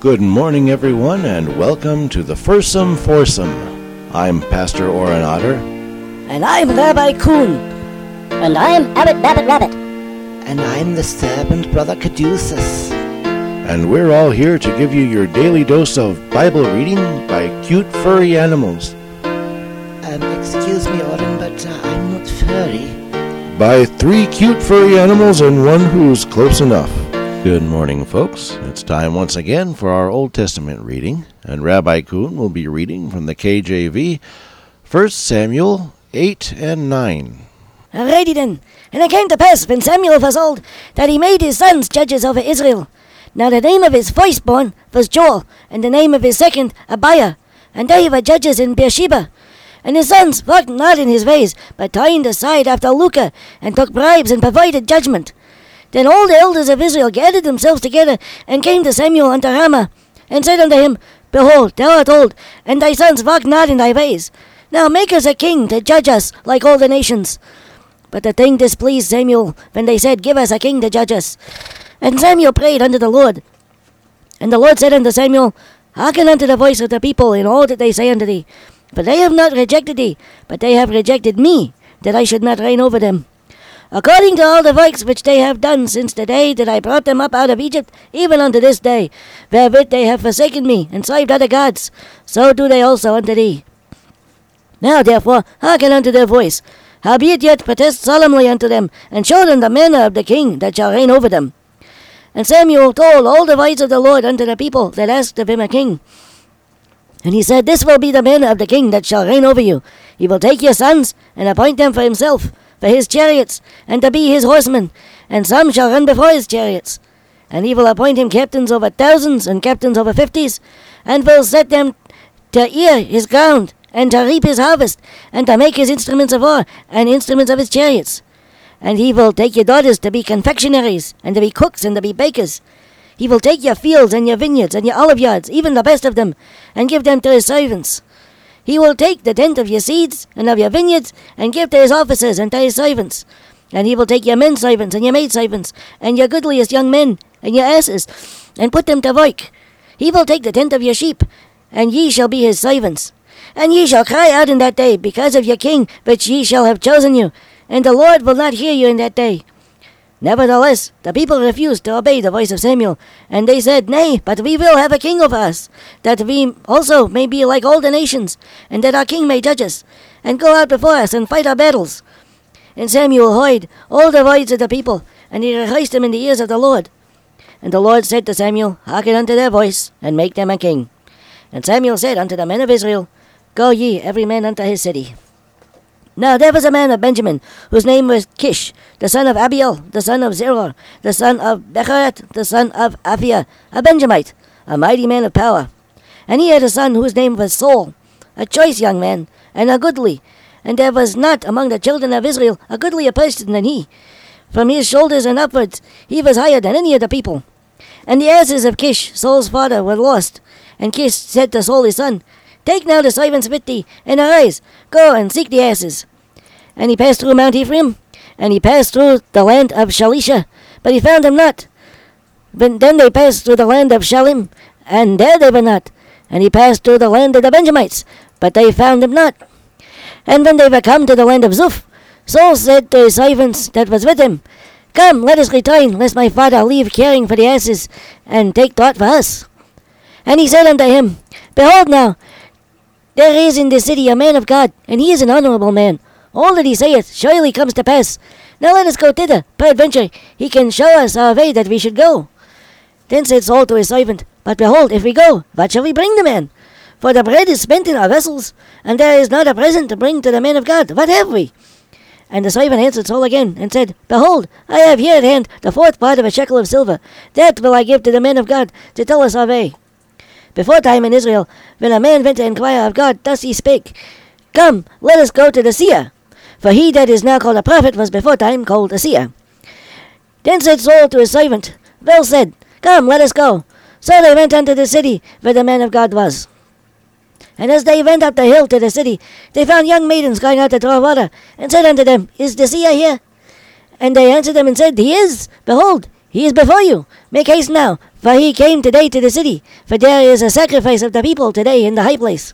Good morning, everyone, and welcome to the Fursome Foursome. I'm Pastor Oren Otter. And I'm Rabbi Kuhn. And I'm Abbot Babbitt Rabbit. And I'm the servant Brother Caduceus. And we're all here to give you your daily dose of Bible reading by cute furry animals. Excuse me, Oren, but I'm not furry. By 3 cute furry animals and one who's close enough. Good morning, folks. It's time once again for our Old Testament reading, and Rabbi Kuhn will be reading from the KJV, 1 Samuel 8 and 9. Alrighty then. And it came to pass, when Samuel was old, that he made his sons judges over Israel. Now the name of his firstborn was Joel, and the name of his second Abiah, and they were judges in Beersheba. And his sons walked not in his ways, but turned aside after lucre, and took bribes, and perverted judgment. Then all the elders of Israel gathered themselves together, and came to Samuel unto Ramah, and said unto him, Behold, thou art old, and thy sons walk not in thy ways. Now make us a king to judge us like all the nations. But the thing displeased Samuel, when they said, Give us a king to judge us. And Samuel prayed unto the Lord. And the Lord said unto Samuel, Hearken unto the voice of the people in all that they say unto thee. For they have not rejected thee, but they have rejected me, that I should not reign over them. According to all the works which they have done since the day that I brought them up out of Egypt, even unto this day, wherewith they have forsaken me, and served other gods, so do they also unto thee. Now therefore hearken unto their voice. Howbeit yet protest solemnly unto them, and show them the manner of the king that shall reign over them. And Samuel told all the words of the Lord unto the people that asked of him a king. And he said, This will be the manner of the king that shall reign over you. He will take your sons, and appoint them for himself, for his chariots, and to be his horsemen, and some shall run before his chariots. And he will appoint him captains over thousands, and captains over 50s, and will set them to ear his ground, and to reap his harvest, and to make his instruments of war, and instruments of his chariots. And he will take your daughters to be confectionaries, and to be cooks, and to be bakers. He will take your fields, and your vineyards, and your oliveyards, even the best of them, and give them to his servants. He will take the tenth of your seeds, and of your vineyards, and give to his officers, and to his servants. And he will take your men servants, and your maid servants, and your goodliest young men, and your asses, and put them to work. He will take the tenth of your sheep, and ye shall be his servants. And ye shall cry out in that day, because of your king, which ye shall have chosen you, and the Lord will not hear you in that day. Nevertheless, the people refused to obey the voice of Samuel, and they said, Nay, but we will have a king over us, that we also may be like all the nations, and that our king may judge us, and go out before us, and fight our battles. And Samuel heard all the words of the people, and he rehearsed them in the ears of the Lord. And the Lord said to Samuel, Hearken unto their voice, and make them a king. And Samuel said unto the men of Israel, Go ye, every man unto his city. Now there was a man of Benjamin, whose name was Kish, the son of Abiel, the son of Zeror, the son of Bechorath, the son of Aphiah, a Benjamite, a mighty man of power. And he had a son whose name was Saul, a choice young man, and a goodly. And there was not among the children of Israel a goodlier person than he. From his shoulders and upwards he was higher than any of the people. And the asses of Kish, Saul's father, were lost. And Kish said to Saul his son, Take now the servants with thee, and arise, go and seek the asses. And he passed through Mount Ephraim, and he passed through the land of Shalisha, but he found them not. Then they passed through the land of Shalim, and there they were not. And he passed through the land of the Benjamites, but they found them not. And when they were come to the land of Zuph, Saul said to his servants that was with him, Come, let us return, lest my father leave caring for the asses, and take thought for us. And he said unto him, Behold now, there is in this city a man of God, and he is an honorable man. All that he saith surely comes to pass. Now let us go thither. Peradventure he can show us our way that we should go. Then said Saul to his servant, But behold, if we go, what shall we bring the man? For the bread is spent in our vessels, and there is not a present to bring to the man of God. What have we? And the servant answered Saul again, and said, Behold, I have here at hand the 4th part of a shekel of silver. That will I give to the man of God, to tell us our way. Before time in Israel, when a man went to inquire of God, thus he spake, Come, let us go to the seer. For he that is now called a prophet was before time called a seer. Then said Saul to his servant, Well said, come, let us go. So they went unto the city where the man of God was. And as they went up the hill to the city, they found young maidens going out to draw water, and said unto them, Is the seer here? And they answered them and said, He is. Behold, he is before you. Make haste now, For he came today to the city, for there is a sacrifice of the people today in the high place.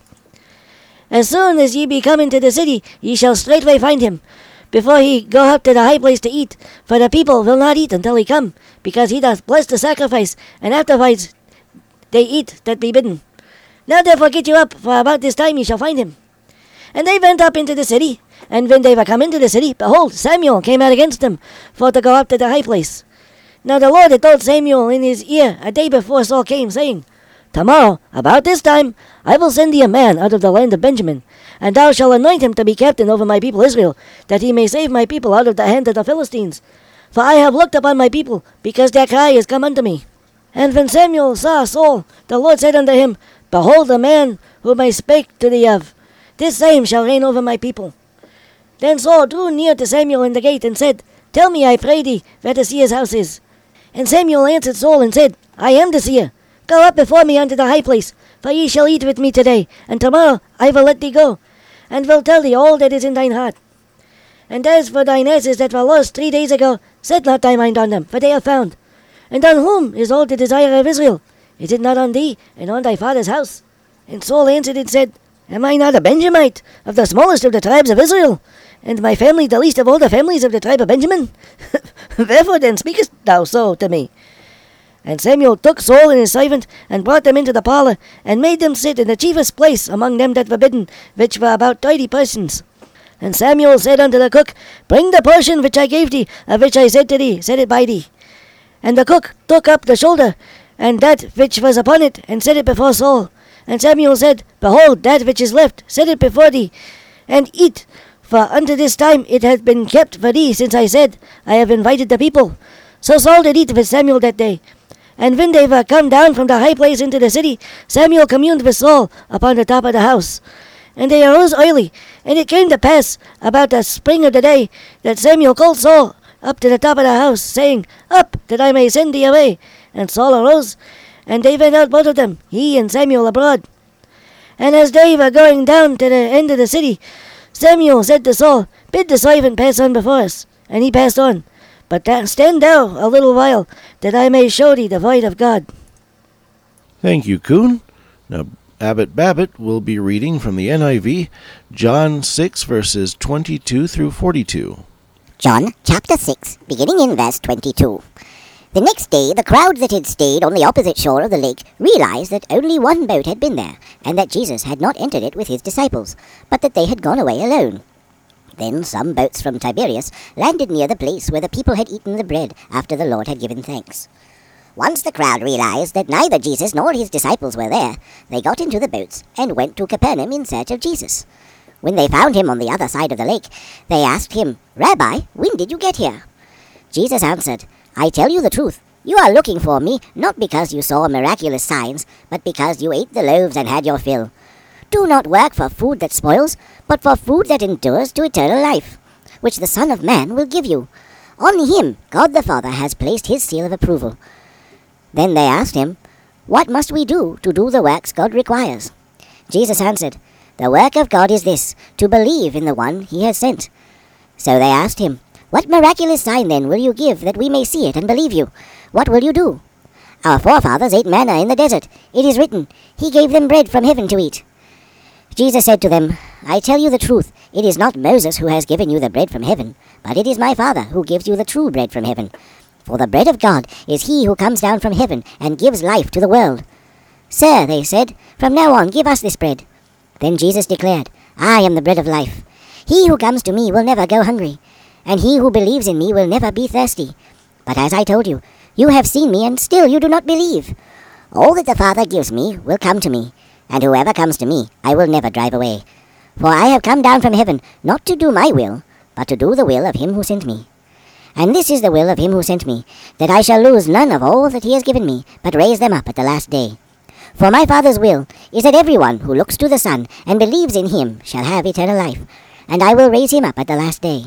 As soon as ye be come into the city, ye shall straightway find him, before he go up to the high place to eat. For the people will not eat until he come, because he doth bless the sacrifice, and afterwards they eat that be bidden. Now therefore get you up, for about this time ye shall find him. And they went up into the city, and when they were come into the city, behold, Samuel came out against them, for to go up to the high place. Now the Lord had told Samuel in his ear a day before Saul came, saying, Tomorrow, about this time, I will send thee a man out of the land of Benjamin, and thou shalt anoint him to be captain over my people Israel, that he may save my people out of the hand of the Philistines. For I have looked upon my people, because their cry is come unto me. And when Samuel saw Saul, the Lord said unto him, Behold, the man whom I spake to thee of, this same shall reign over my people. Then Saul drew near to Samuel in the gate, and said, Tell me, I pray thee, where the seer's house is. And Samuel answered Saul, and said, I am the seer. Go up before me unto the high place, for ye shall eat with me today, and tomorrow I will let thee go, and will tell thee all that is in thine heart. And as for thine asses that were lost 3 days ago, set not thy mind on them, for they are found. And on whom is all the desire of Israel? Is it not on thee, and on thy father's house? And Saul answered and said, Am I not a Benjamite, of the smallest of the tribes of Israel, and my family the least of all the families of the tribe of Benjamin? Wherefore then speakest thou so to me? And Samuel took Saul and his servant, and brought them into the parlour, and made them sit in the chiefest place among them that were bidden, which were about 30 persons. And Samuel said unto the cook, Bring the portion which I gave thee, of which I said to thee, Set it by thee. And the cook took up the shoulder, and that which was upon it, and set it before Saul. And Samuel said, Behold, that which is left, set it before thee, and eat. For unto this time it hath been kept for thee, since I said, I have invited the people. So Saul did eat with Samuel that day. And when they were come down from the high place into the city, Samuel communed with Saul upon the top of the house. And they arose early, and it came to pass about the spring of the day, that Samuel called Saul up to the top of the house, saying, Up, that I may send thee away. And Saul arose, and they went out both of them, he and Samuel abroad. And as they were going down to the end of the city, Samuel said to Saul, Bid the servant pass on before us. And he passed on. But stand thou a little while, that I may show thee the void of God. Thank you, Coon. Now, Abbot Babbitt will be reading from the NIV, John 6, verses 22 through 42. John chapter 6, beginning in verse 22. The next day, the crowd that had stayed on the opposite shore of the lake realized that only one boat had been there, and that Jesus had not entered it with his disciples, but that they had gone away alone. Then some boats from Tiberias landed near the place where the people had eaten the bread after the Lord had given thanks. Once the crowd realized that neither Jesus nor his disciples were there, they got into the boats and went to Capernaum in search of Jesus. When they found him on the other side of the lake, they asked him, Rabbi, when did you get here? Jesus answered, I tell you the truth. You are looking for me, not because you saw miraculous signs, but because you ate the loaves and had your fill. Do not work for food that spoils, but for food that endures to eternal life, which the Son of Man will give you. On him God the Father has placed his seal of approval. Then they asked him, What must we do to do the works God requires? Jesus answered, The work of God is this, to believe in the one he has sent. So they asked him, What miraculous sign then will you give, that we may see it and believe you? What will you do? Our forefathers ate manna in the desert. It is written, He gave them bread from heaven to eat. Jesus said to them, I tell you the truth, it is not Moses who has given you the bread from heaven, but it is my Father who gives you the true bread from heaven. For the bread of God is he who comes down from heaven and gives life to the world. Sir, they said, from now on give us this bread. Then Jesus declared, I am the bread of life. He who comes to me will never go hungry, and he who believes in me will never be thirsty. But as I told you, you have seen me, and still you do not believe. All that the Father gives me will come to me, and whoever comes to me I will never drive away. For I have come down from heaven, not to do my will, but to do the will of him who sent me. And this is the will of him who sent me, that I shall lose none of all that he has given me, but raise them up at the last day. For my Father's will is that everyone who looks to the Son and believes in him shall have eternal life, and I will raise him up at the last day.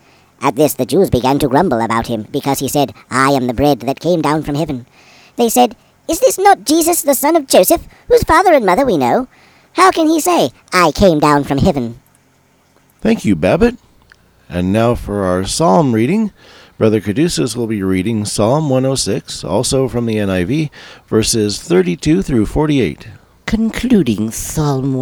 At this the Jews began to grumble about him, because he said, I am the bread that came down from heaven. They said, Is this not Jesus the son of Joseph, whose father and mother we know? How can he say, I came down from heaven? Thank you, Babbitt. And now for our psalm reading, Brother Caduceus will be reading Psalm 106, also from the NIV, verses 32 through 48. Concluding Psalm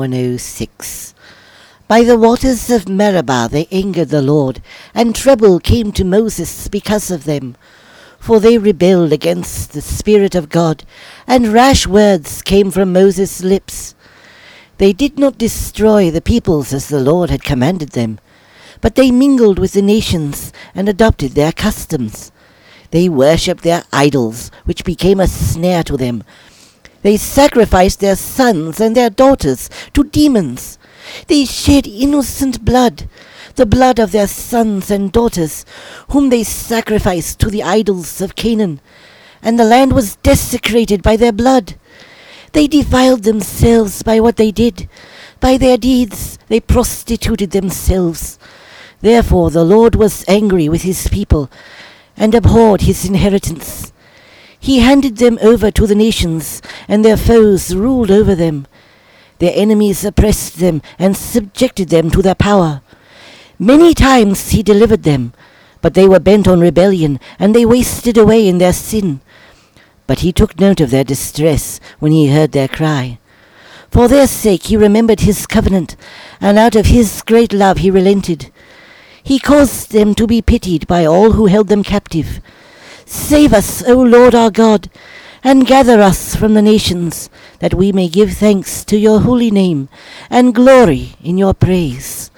106. By the waters of Meribah they angered the Lord, and trouble came to Moses because of them. For they rebelled against the Spirit of God, and rash words came from Moses' lips. They did not destroy the peoples as the Lord had commanded them, but they mingled with the nations and adopted their customs. They worshipped their idols, which became a snare to them. They sacrificed their sons and their daughters to demons. They shed innocent blood, the blood of their sons and daughters, whom they sacrificed to the idols of Canaan, and the land was desecrated by their blood. They defiled themselves by what they did. By their deeds they prostituted themselves. Therefore the Lord was angry with his people, and abhorred his inheritance. He handed them over to the nations, and their foes ruled over them. Their enemies oppressed them, and subjected them to their power. Many times he delivered them, but they were bent on rebellion, and they wasted away in their sin. But he took note of their distress when he heard their cry. For their sake he remembered his covenant, and out of his great love he relented. He caused them to be pitied by all who held them captive. Save us, O Lord our God, and gather us from the nations, that we may give thanks to your holy name, and glory in your praise.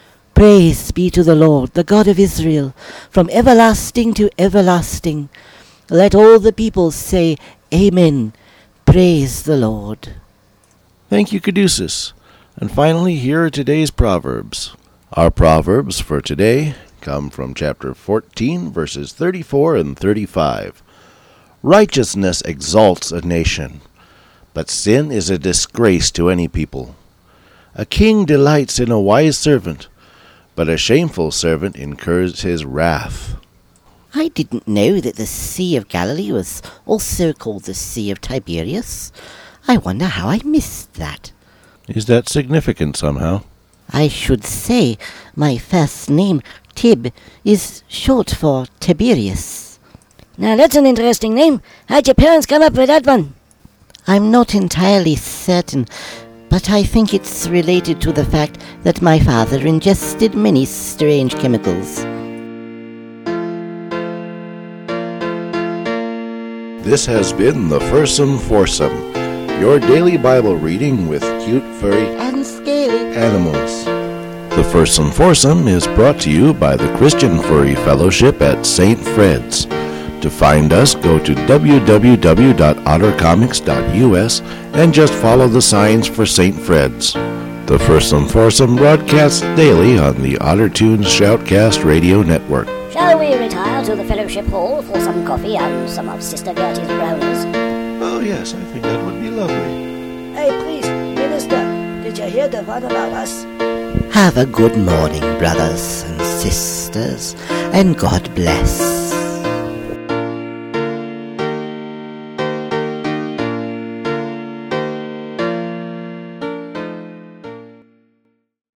Praise be to the Lord, the God of Israel, from everlasting to everlasting. Let all the people say, Amen. Praise the Lord. Thank you, Caduceus. And finally, here are today's Proverbs. Our Proverbs for today come from chapter 14, verses 34 and 35. Righteousness exalts a nation, but sin is a disgrace to any people. A king delights in a wise servant, but a shameful servant incurs his wrath. I didn't know that the Sea of Galilee was also called the Sea of Tiberias. I wonder how I missed that. Is that significant somehow? I should say my first name, Tib, is short for Tiberius. Now that's an interesting name. How'd your parents come up with that one? I'm not entirely certain, but I think it's related to the fact that my father ingested many strange chemicals. This has been the Fursome Foursome, your daily Bible reading with cute, furry, And scaly. animals. The Fursome Foursome is brought to you by the Christian Furry Fellowship at St. Fred's. To find us, go to www.ottercomics.us and just follow the signs for St. Fred's. The Fursome Foursome broadcasts daily on the OtterTunes Shoutcast Radio Network. Shall we retire to the fellowship hall for some coffee and some of Sister Gertie's brownies? Oh yes, I think that would be lovely. Hey, please, Minister, did you hear the one about us? Have a good morning, brothers and sisters, and God bless.